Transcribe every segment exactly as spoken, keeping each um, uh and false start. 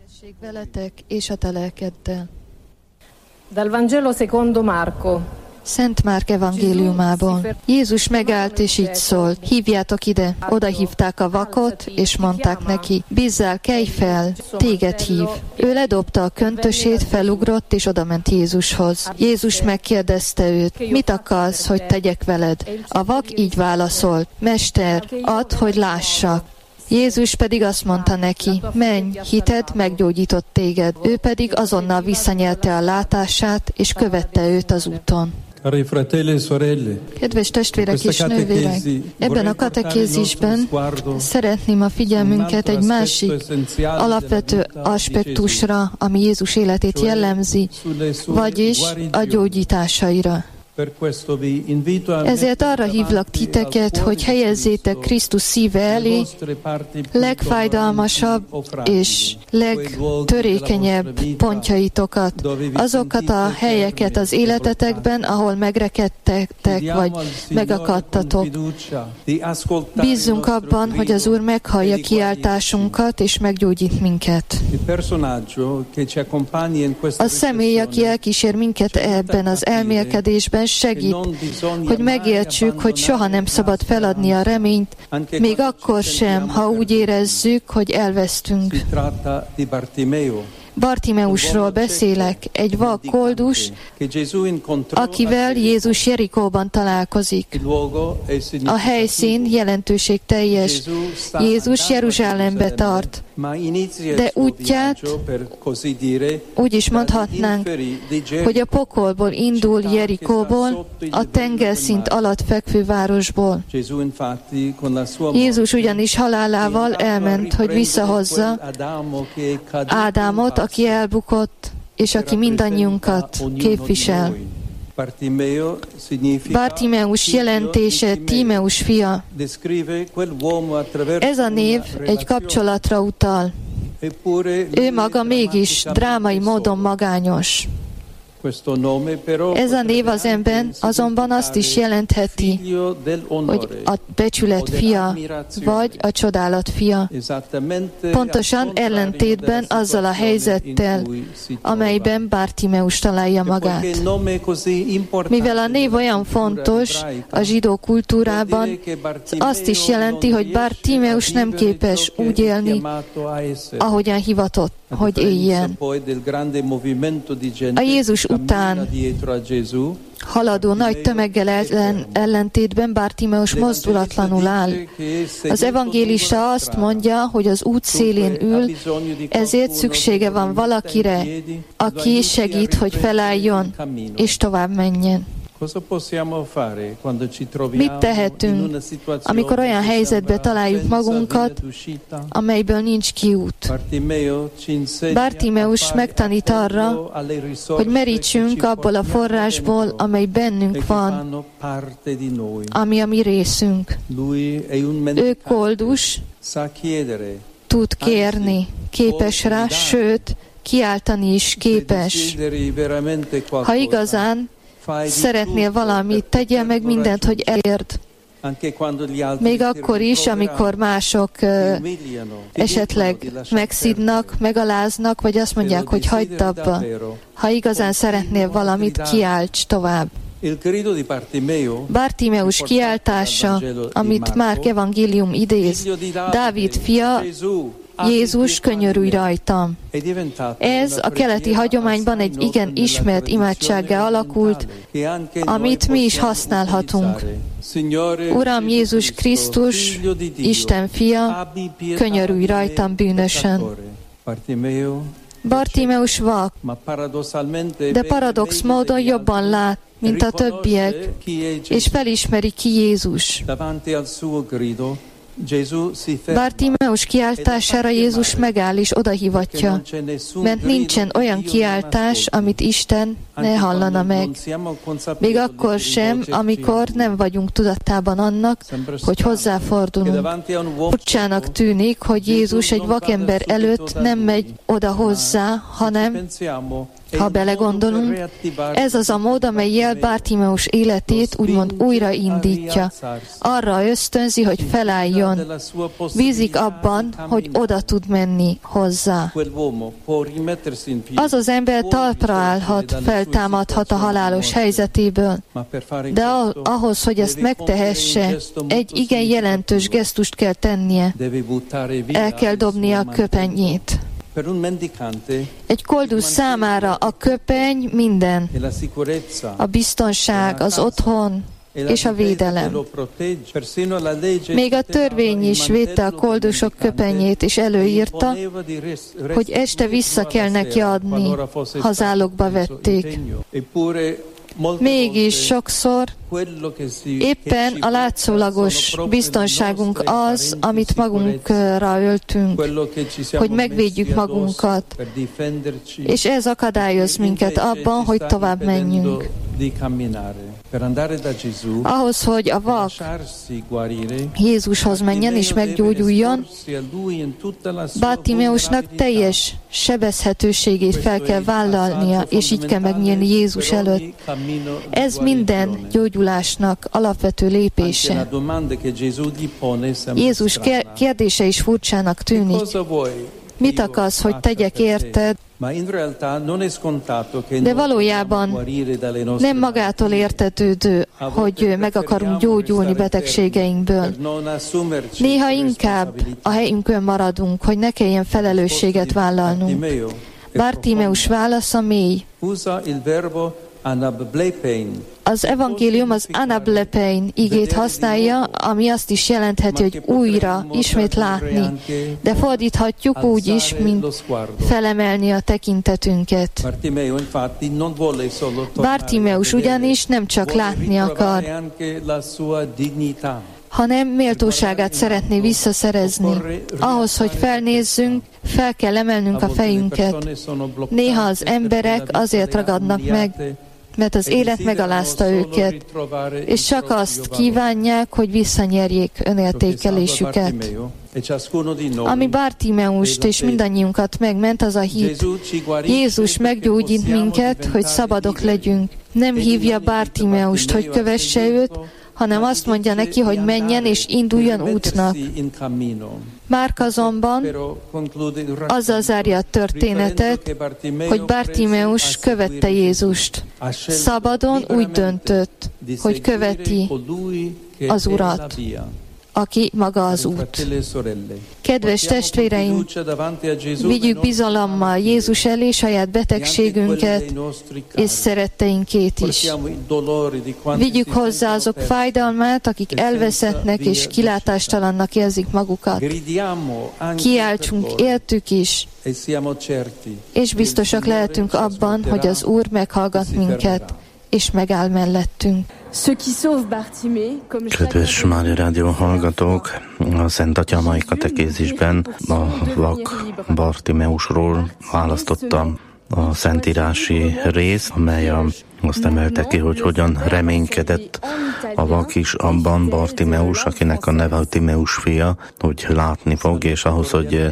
Békesség veletek és a te lelkeddel. Dal Vangelo secondo Marco. Szent Márk evangéliumából. Jézus megállt és így szólt: hívjátok ide. Oda hívták a vakot, és mondták neki: bízzál, kelj fel, téged hív. Ő ledobta a köntösét, felugrott, és odament Jézushoz. Jézus megkérdezte őt: mit akarsz, hogy tegyek veled? A vak így válaszolt: Mester, add, hogy lássak. Jézus pedig azt mondta neki: menj, hited meggyógyított téged. Ő pedig azonnal visszanyelte a látását, és követte őt az úton. Kedves testvérek és nővérek, ebben a katekézisben szeretném a figyelmünket egy másik alapvető aspektusra, ami Jézus életét jellemzi, vagyis a gyógyításaira. Ezért arra hívlak titeket, hogy helyezzétek Krisztus szíve elé legfájdalmasabb és legtörékenyebb pontjaitokat, azokat a helyeket az életetekben, ahol megrekedtetek vagy megakadtatok. Bízzunk abban, hogy az Úr meghallja kiáltásunkat és meggyógyít minket. A személy, aki elkísér minket ebben az elmélkedésben, segít, hogy megértsük, hogy soha nem szabad feladni a reményt, még akkor sem, ha úgy érezzük, hogy elvesztünk. Bartimeusról beszélek, egy vak koldus, akivel Jézus Jerikóban találkozik. A helyszín jelentőség teljes. Jézus Jeruzsálembe tart, de útját úgy is mondhatnánk, hogy a pokolból indul, Jerikóból, a tengerszint alatt fekvő városból. Jézus ugyanis halálával elment, hogy visszahozza Ádámot, aki elbukott, és aki mindannyiunkat képvisel. Bartimeus jelentése Tímeus fia. Ez a név egy kapcsolatra utal. Ő maga mégis drámai módon magányos. Ez a név az ember azonban azt is jelentheti, hogy a becsület fia, vagy a csodálat fia. Pontosan ellentétben azzal a helyzettel, amelyben Bartimeus találja magát. Mivel a név olyan fontos a zsidó kultúrában, azt is jelenti, hogy Bartimeus nem képes úgy élni, ahogyan hivatott, hogy éljen. A Jézus után haladó nagy tömeggel ellen, ellentétben Bartimeus mozdulatlanul áll. Az evangélista azt mondja, hogy az út szélén ül, ezért szüksége van valakire, aki segít, hogy felálljon és tovább menjen. Mit tehetünk, amikor olyan helyzetbe találjuk magunkat, amelyből nincs kiút? Bartimeus megtanít arra, hogy merítsünk abból a forrásból, amely bennünk van, ami a mi részünk. Ő koldus, tud kérni, képes rá, sőt, kiáltani is képes. Ha igazán szeretnél valamit, tegyél meg mindent, hogy elérd. Még akkor is, amikor mások uh, esetleg megszidnak, megaláznak, vagy azt mondják, hogy hagyd abba. Ha igazán szeretnél valamit, kiálts tovább. Bartimeus kiáltása, amit Márk evangélium idéz, Dávid fia, Jézus, könyörülj rajtam. Ez a keleti hagyományban egy igen ismert imádsággá alakult, amit mi is használhatunk. Uram Jézus Krisztus, Isten fia, könyörülj rajtam bűnösen. Bartimeus vak, de paradox módon jobban lát, mint a többiek, és felismeri ki Jézus. Bartimeus kiáltására Jézus megáll és odahívatja, mert nincsen olyan kiáltás, amit Isten ne hallana meg. Még akkor sem, amikor nem vagyunk tudatában annak, hogy hozzáfordulunk. Furcsának tűnik, hogy Jézus egy vakember előtt nem megy oda hozzá, hanem Ha belegondolunk, ez az a mód, amely jel Bártimeus életét úgymond újraindítja. Arra ösztönzi, hogy felálljon. Bízik abban, hogy oda tud menni hozzá. Az az ember talpra állhat, feltámadhat a halálos helyzetéből, de ahhoz, hogy ezt megtehesse, egy igen jelentős gesztust kell tennie. El kell dobnia a köpenyét. Egy koldus számára a köpeny minden. A biztonság, az otthon és a védelem. Még a törvény is védte a koldusok köpenyét, és előírta, hogy este vissza kell neki adni, ha zálogba vették. Mégis sokszor éppen a látszólagos biztonságunk az, amit magunkra öltünk, hogy megvédjük magunkat, és ez akadályoz minket abban, hogy tovább menjünk. Ahhoz, hogy a vak Jézushoz menjen és meggyógyuljon, Bártimeusnak teljes sebezhetőségét fel kell vállalnia, és így kell megnyílni Jézus előtt. Ez minden gyógyulásnak alapvető lépése. Jézus kérdése is furcsának tűnik. Mit akarsz, hogy tegyek érted? De valójában nem magától értetődő, hogy meg akarunk gyógyulni betegségeinkből. Néha inkább a helyünkön maradunk, hogy ne kelljen felelősséget vállalnunk. Bártimeus válasza mély. Az evangélium az anablepein igét használja, ami azt is jelentheti, hogy újra, ismét látni. De fordíthatjuk úgy is, mint felemelni a tekintetünket. Bártimeus ugyanis nem csak látni akar, hanem méltóságát szeretné visszaszerezni. Ahhoz, hogy felnézzünk, fel kell emelnünk a fejünket. Néha az emberek azért ragadnak meg, mert az élet megalázta őket, és csak azt kívánják, hogy visszanyerjék önértékelésüket. Ami Bártimeust és mindannyiunkat megment, az a hit. Jézus meggyógyít minket, hogy szabadok legyünk. Nem hívja Bártimeust, hogy kövesse őt, hanem azt mondja neki, hogy menjen és induljon útnak. Márk azonban azzal zárja a történetet, hogy Bártimeus követte Jézust. Szabadon úgy döntött, hogy követi az Urat, aki maga az út. Kedves testvéreim, vigyük bizalommal Jézus elé saját betegségünket és szeretteinkét is. Vigyük hozzá azok fájdalmát, akik elveszettnek és kilátástalannak érzik magukat. Kiáltsunk értük is, és biztosak lehetünk abban, hogy az Úr meghallgat minket, és megáll mellettünk. Kedves Mária Rádió hallgatók, a Szent Atya mai katekézisben a vak Bártimeusról választottam a szentírási rész, amely a, azt emelte ki, hogy hogyan reménykedett a vak is abban, Bártimeus, akinek a neve Timeus fia, hogy látni fog, és ahhoz, hogy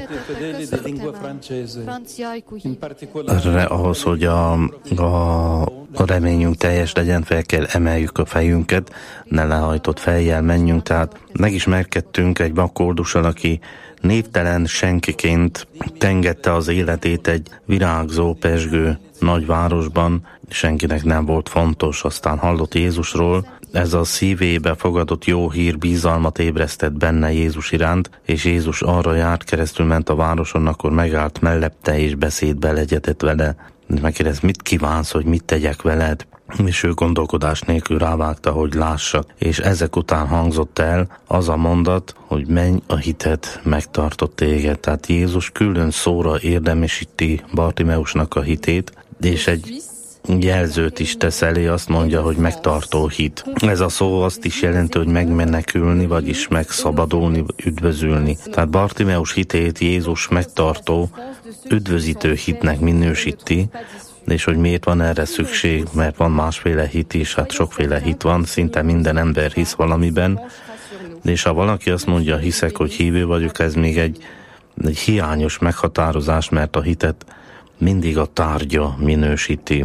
re, ahhoz, hogy a, a, a reményünk teljes legyen, fel kell emeljük a fejünket, ne lehajtott fejjel menjünk, tehát megismerkedtünk egy vakkoldussal, aki névtelen senkiként tengette az életét egy virágzó, pezsgő nagyvárosban, senkinek nem volt fontos, aztán hallott Jézusról, ez a szívébe fogadott jó hír bizalmat ébresztett benne Jézus iránt, és Jézus arra járt, keresztül ment a városon, akkor megállt mellette, és beszédbe legyetett vele. Megkérdez, mit kívánsz, hogy mit tegyek veled? És ő gondolkodás nélkül rávágta, hogy lássak. És ezek után hangzott el az a mondat, hogy menj, a hited megtartott téged. Tehát Jézus külön szóra érdemesíti Bártimeusnak a hitét, és egy jelzőt is tesz elé, azt mondja, hogy megtartó hit. Ez a szó azt is jelenti, hogy megmenekülni, vagyis megszabadulni, üdvözülni. Tehát Bártimeus hitét Jézus megtartó, üdvözítő hitnek minősíti, és hogy miért van erre szükség, mert van másféle hit is, hát sokféle hit van, szinte minden ember hisz valamiben, és ha valaki azt mondja, hiszek, hogy hívő vagyok, ez még egy, egy hiányos meghatározás, mert a hitet mindig a tárgya minősíti.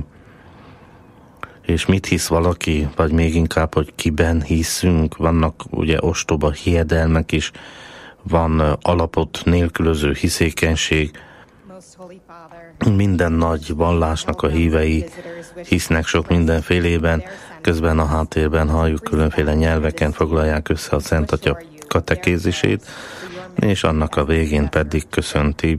És mit hisz valaki, vagy még inkább, hogy kiben hiszünk? Vannak ugye ostoba hiedelmek is, van alapot nélkülöző hiszékenység. Minden nagy vallásnak a hívei hisznek sok mindenfélében, közben a háttérben halljuk különféle nyelveken foglalják össze a Szent Atya katekézisét, és annak a végén pedig köszönti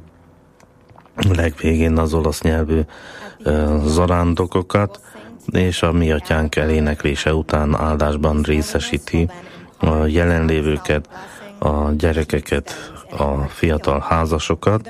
legvégén az olasz nyelvű uh, zarándokokat, és a Mi Atyánk eléneklése után áldásban részesíti a jelenlévőket, a gyerekeket, a fiatal házasokat,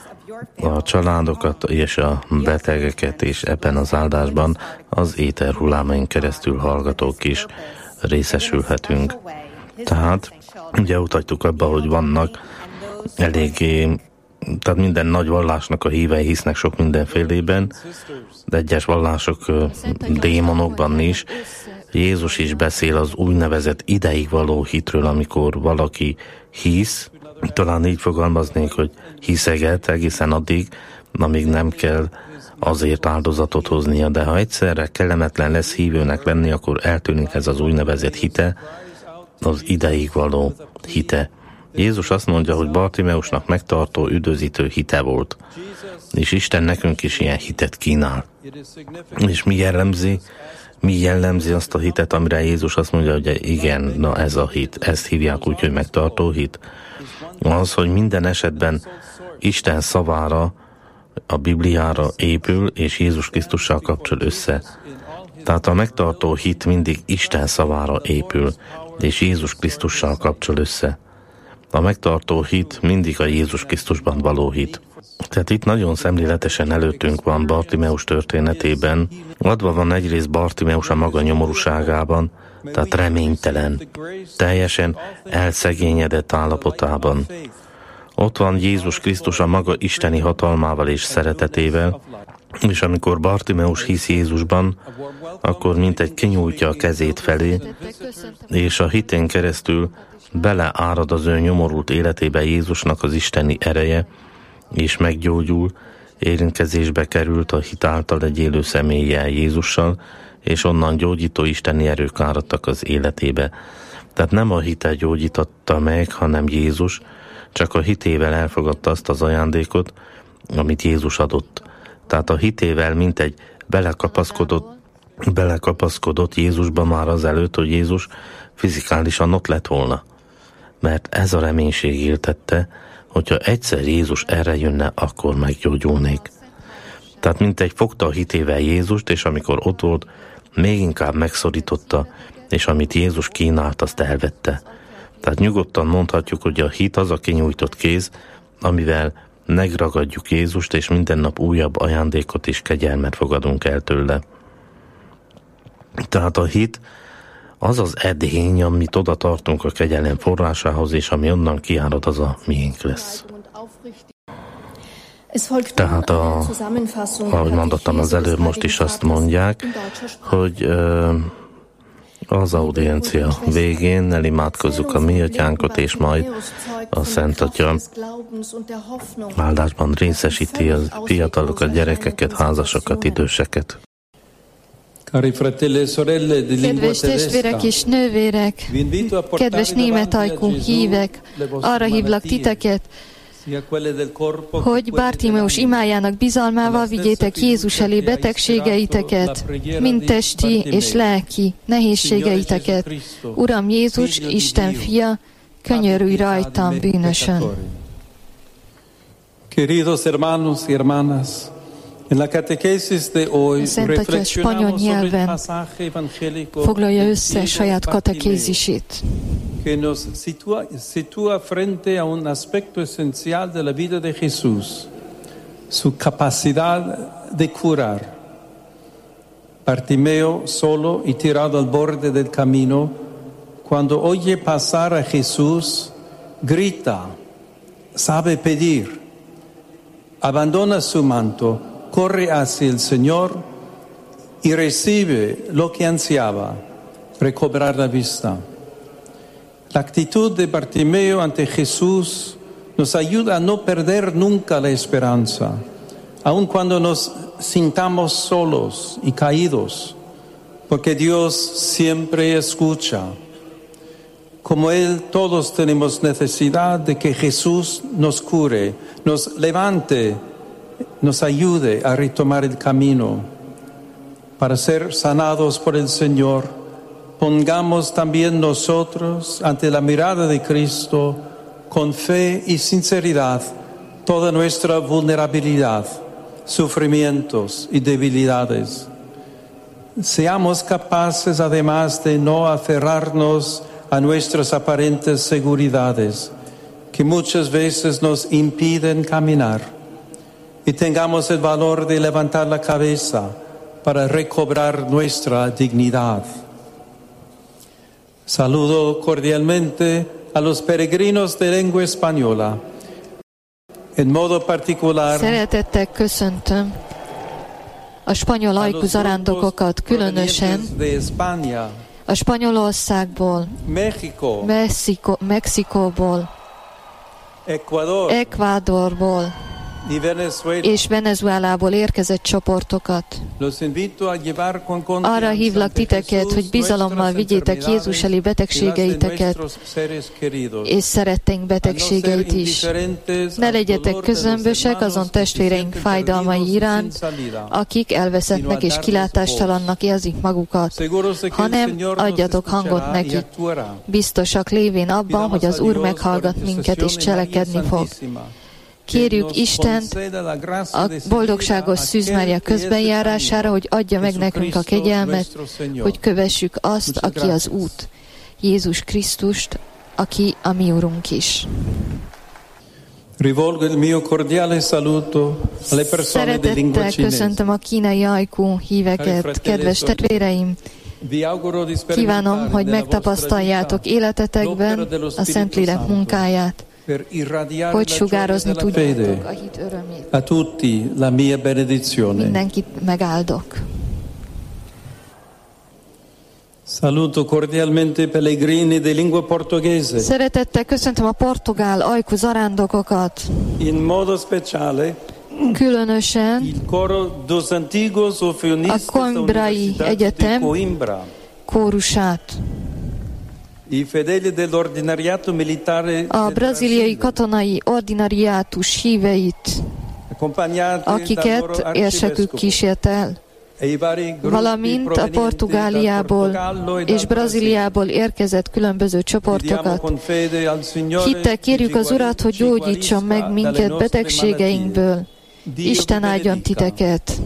a családokat és a betegeket, és ebben az áldásban az éter hullámain keresztül hallgatók is részesülhetünk. Tehát ugye utatjuk abba, hogy vannak eléggé, tehát minden nagy vallásnak a hívei hisznek sok mindenfélében, de egyes vallások démonokban is. Jézus is beszél az úgynevezett ideig való hitről, amikor valaki hisz, talán így fogalmaznék, hogy hiszeget egészen addig, amíg nem kell azért áldozatot hoznia, de ha egyszerre kellemetlen lesz hívőnek lenni, akkor eltűnik ez az úgynevezett hite, az ideig való hite. Jézus azt mondja, hogy Bartimeusnak megtartó, üdvözítő hite volt, és Isten nekünk is ilyen hitet kínál. És mi jellemzi? Mi jellemzi azt a hitet, amire Jézus azt mondja, hogy igen, na ez a hit, ezt hívják úgy, hogy megtartó hit. Az, hogy minden esetben Isten szavára, a Bibliára épül, és Jézus Krisztussal kapcsol össze. Tehát a megtartó hit mindig Isten szavára épül, és Jézus Krisztussal kapcsol össze. A megtartó hit mindig a Jézus Krisztusban való hit. Tehát itt nagyon szemléletesen előttünk van Bartimeus történetében. Adva van egyrészt Bartimeus a maga nyomorúságában, tehát reménytelen, teljesen elszegényedett állapotában. Ott van Jézus Krisztus a maga isteni hatalmával és szeretetével, és amikor Bartimeus hisz Jézusban, akkor mintegy kinyújtja a kezét felé, és a hitén keresztül beleárad az ő nyomorult életébe Jézusnak az isteni ereje, és meggyógyul, érintkezésbe került a hit által egy élő személlyel, Jézussal, és onnan gyógyító isteni erők áradtak az életébe. Tehát nem a hite gyógyította meg, hanem Jézus, csak a hitével elfogadta azt az ajándékot, amit Jézus adott. Tehát a hitével mintegy belekapaszkodott, belekapaszkodott Jézusba már azelőtt, hogy Jézus fizikálisan ott lett volna. Mert ez a reménység éltette, hogyha egyszer Jézus erre jönne, akkor meggyógyulnék. Tehát mintegy fogta a hitével Jézust, és amikor ott volt, még inkább megszorította, és amit Jézus kínált, azt elvette. Tehát nyugodtan mondhatjuk, hogy a hit az a kinyújtott kéz, amivel megragadjuk Jézust, és minden nap újabb ajándékot és kegyelmet fogadunk el tőle. Tehát a hit az az edény, amit oda tartunk a kegyelem forrásához, és ami onnan kiárad, az a miénk lesz. Tehát, a, ahogy mondottam az előbb, most is azt mondják, hogy uh, az audiencia végén elimádkozzuk a Mi Atyánkot, és majd a Szent Atya áldásban részesíti a fiatalokat, gyerekeket, házasokat, időseket. Kedves testvérek és nővérek, kedves német ajkú hívek, arra hívlak titeket, hogy Bartimeus imájának bizalmával vigyétek Jézus elé betegségeiteket, mind testi és lelki nehézségeiteket. Uram Jézus, Isten fia, könyörülj rajtam, bűnösön. Queridos hermanos y hermanas, en la catequesis de hoy reflexionamos sobre el pasaje evangélico foglalja össze saját katekézisét, que nos situa, situa frente a un aspecto esencial de la vida de Jesús, su capacidad de curar. Bartimeo, solo y tirado al borde del camino, cuando oye pasar a Jesús, grita, sabe pedir, abandona su manto, corre hacia el Señor y recibe lo que ansiaba, recobrar la vista. La actitud de Bartimeo ante Jesús nos ayuda a no perder nunca la esperanza, aun cuando nos sintamos solos y caídos, porque Dios siempre escucha. Como Él, todos tenemos necesidad de que Jesús nos cure, nos levante, nos ayude a retomar el camino. Para ser sanados por el Señor, pongamos también nosotros ante la mirada de Cristo, con fe y sinceridad, toda nuestra vulnerabilidad, sufrimientos y debilidades. Seamos capaces además de no aferrarnos a nuestras aparentes seguridades, que muchas veces nos impiden caminar, y tengamos el valor de levantar la cabeza para recobrar nuestra dignidad. Saludo cordialmente a los peregrinos de lengua española, en modo particular Szeretettel köszöntöm a spanyol ajkú zarándokokat, különösen a Spanyolországból, México, Mexiko, Mexikóból, Ecuador, Ekvádorból y Venezuela. és Venezuelából érkezett csoportokat. Los invito a llevar con confianza Arra hívlak ante titeket, Jesús hogy bizalommal nuestras vigyétek Jézus elé enfermedades y las de betegségeiteket, nuestros seres queridos. és szeretteink betegségeit is. Ne legyetek közömbösek azon testvéreink fájdalmai iránt, akik elveszettnek és kilátástalannak érzik magukat, hanem adjatok hangot neki. Biztosak lévén abban, hogy az Úr meghallgat minket és cselekedni fog. Kérjük Istent a boldogságos Szűz Mária közbenjárására, hogy adja meg nekünk a kegyelmet, hogy kövessük azt, aki az út, Jézus Krisztust, aki a mi Urunk is. Szeretettel köszöntöm a kínai ajkú híveket, kedves testvéreim! Kívánom, hogy megtapasztaljátok életetekben a Szentlélek munkáját, hogy sugározni tudjátok a hit örömét. A tutti la mia benedizione. Mindenkit megáldok. Saluto cordialmente pellegrini di lingua portoghese. Szeretettel köszöntöm a portugál ajkú zarándokokat. In modo speciale különösen il coro dos antigos orfeonistas a Coimbrai Egyetem kórusát. A braziliai katonai ordinariátus híveit, akiket érsekük kísért el, valamint a Portugáliából és Brazíliából érkezett különböző csoportokat. Hittel kérjük az Urat, hogy gyógyítson meg minket betegségeinkből. Isten áldjon titeket!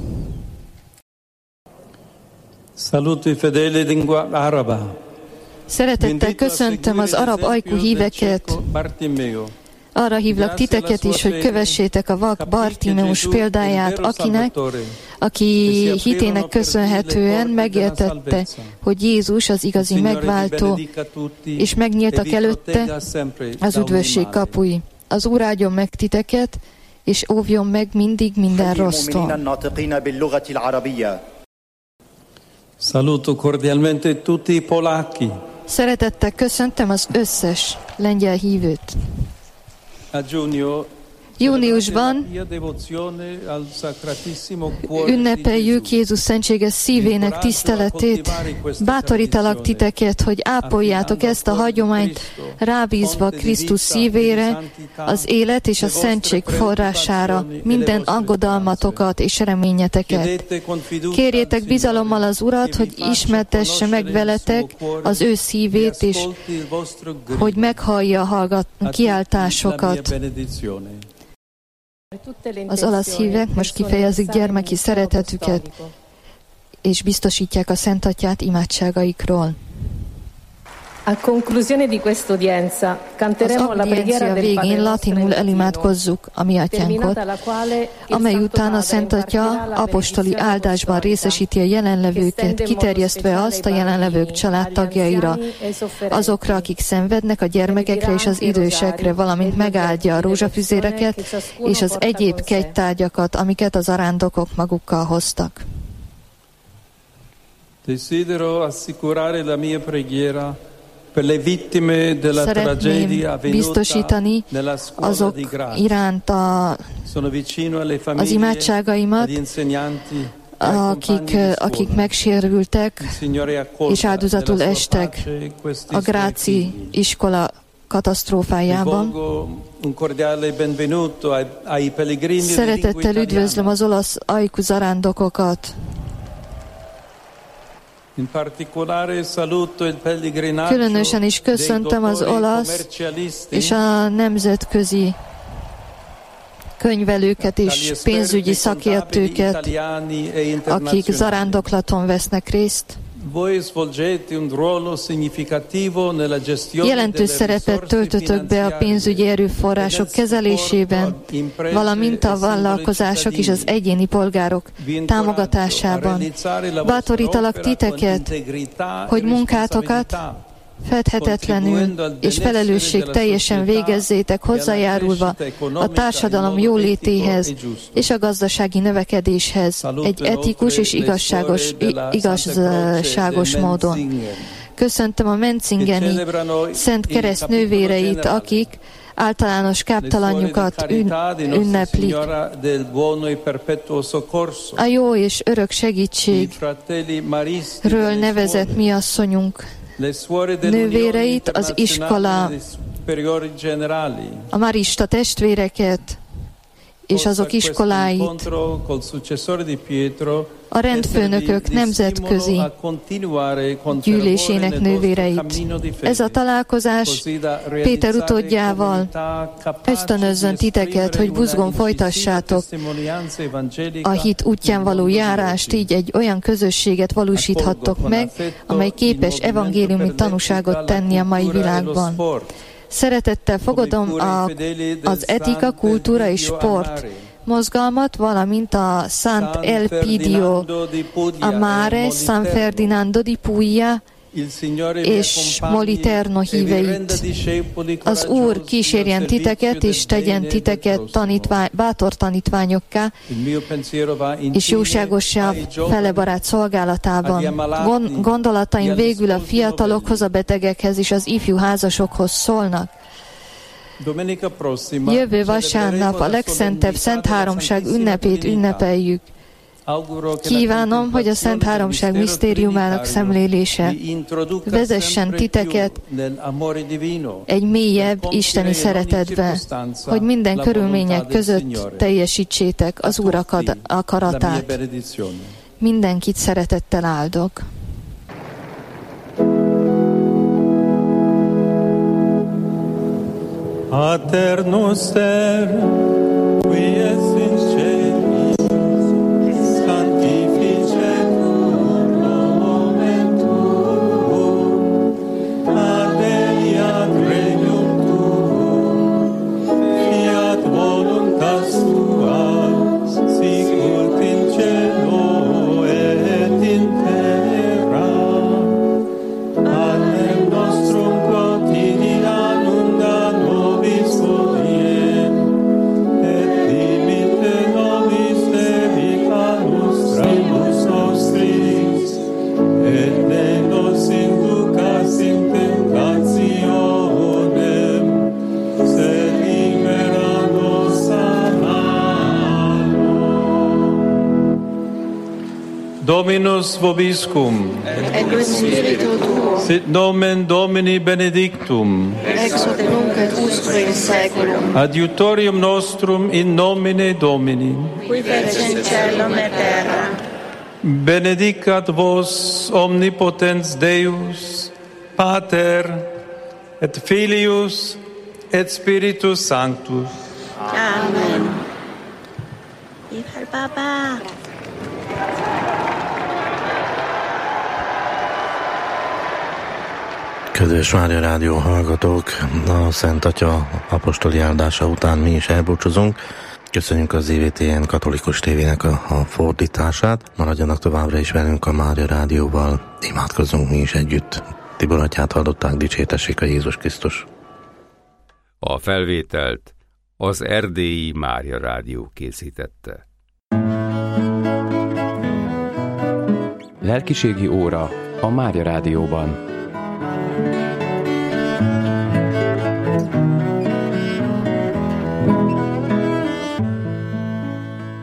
Saluto fedeli lingua araba. Szeretettel köszöntöm az arab ajkú híveket. Arra hívlak titeket is, hogy kövessétek a vak Bartimeus példáját, akinek, aki hitének köszönhetően megértette, hogy Jézus az igazi megváltó, és megnyíltak előtte az üdvösség kapui. Az Úr áldjon meg titeket, és óvjon meg mindig minden rossztól. Saluto cordialmente tutti i polacchi. Szeretettel köszöntöm az összes lengyel hívőt. Júniusban ünnepeljük Jézus szentséges szívének tiszteletét. Bátorítalak titeket, hogy ápoljátok ezt a hagyományt, rábízva Krisztus szívére, az élet és a szentség forrására, minden aggodalmatokat és reményeteket. Kérjétek bizalommal az Urat, hogy ismertesse meg veletek az ő szívét, és hogy meghallja hallgat kiáltásokat. Az olasz hívek most kifejezik gyermeki szeretetüket, és biztosítják a Szent Atyát imádságaikról. A conclusione di questa udienza canteremo la preghiera del végén latinul elimádkozzuk a mi atyánkot, amely után a Szent Atya apostoli áldásban részesíti a jelenlevőket, kiterjesztve azt a jelenlevők családtagjaira, azokra, akik szenvednek, a gyermekekre és az idősekre, valamint megáldja a rózsafüzéreket és az egyéb kegytárgyakat, amiket az arándokok magukkal hoztak. Desidero assicurare la mia preghiera szeretném biztosítani azok iránt a, az imádságaimat, akik, akik megsérültek és áldozatul estek a Gráci iskola katasztrófájában. Szeretettel üdvözlöm az olasz ajkú zarándokokat. Különösen is köszöntöm az olasz és a nemzetközi könyvelőket és pénzügyi szakértőket, akik zarándoklaton vesznek részt. Jelentős szerepet töltöttök be a pénzügyi erőforrások kezelésében, valamint a vállalkozások és az egyéni polgárok támogatásában. Bátorítalak titeket, hogy munkátokat fedhetetlenül és felelősség teljesen végezzétek, hozzájárulva a társadalom jólétéhez és a gazdasági növekedéshez egy etikus és igazságos, igazságos módon. Köszöntöm a Mencingeni Szent Kereszt nővéreit, akik általános káptalanjukat ünneplik. A jó és örök segítségről nevezett mi asszonyunk nővéreit, az iskola, a marista testvéreket és azok iskoláit, a rendfőnökök nemzetközi gyűlésének nővéreit. Ez a találkozás Péter utódjával ösztönözzön titeket, hogy buzgón folytassátok a hit útján való járást, így egy olyan közösséget valósíthattok meg, amely képes evangéliumi tanúságot tenni a mai világban. Szeretettel fogadom a, az etika, kultúra és sport mozgalmat, valamint a Sant Elpidio Amare, San Ferdinando di Puglia és Moliterno híveit. Az Úr kísérjen titeket, és tegyen titeket tanítvány, bátor tanítványokká, és jóságossá felebarát szolgálatában. Gondolataim végül a fiatalokhoz, a betegekhez és az ifjú házasokhoz szólnak. Jövő vasárnap a legszentebb Szent Háromság ünnepét ünnepeljük. Kívánom, hogy a Szent Háromság misztériumának szemlélése vezessen titeket egy mélyebb isteni szeretetbe, hogy minden körülmények között teljesítsétek az Úr akaratát. Mindenkit szeretettel áldok. Pater noster, qui es in celis, sanctificetur nomen tuum, adveniat regnum tuum, fiat voluntas tua, sicut in cielo et in terra. Panem nostrum quotidianum da nobis hodie, et dimite nobis debita nostra nostris, et ne nos inducas in tentationem, sed libera nos a malo. Dominus vobiscum. Et spiritu tuo. Sit nomen Domini benedictum. Ex hoc nunc et usque in saeculum. Adiutorium nostrum in nomine Domini. Qui fecit caelum et terra. Benedicat vos omnipotens Deus, Pater, et Filius, et Spiritus Sanctus. Amen. Viva el Papa! Kedves Mária Rádió hallgatók, a Szent Atya apostoli áldása után mi is elbúcsúzunk. Köszönjük az zé vé té en katolikus tévének a, a fordítását. Maradjanak továbbra is velünk a Mária Rádióval. Imádkozzunk mi is együtt. Tibor atyát hallották, dicsértessék a Jézus Krisztus. A felvételt az Erdélyi Mária Rádió készítette. Lelkiségi óra a Mária Rádióban.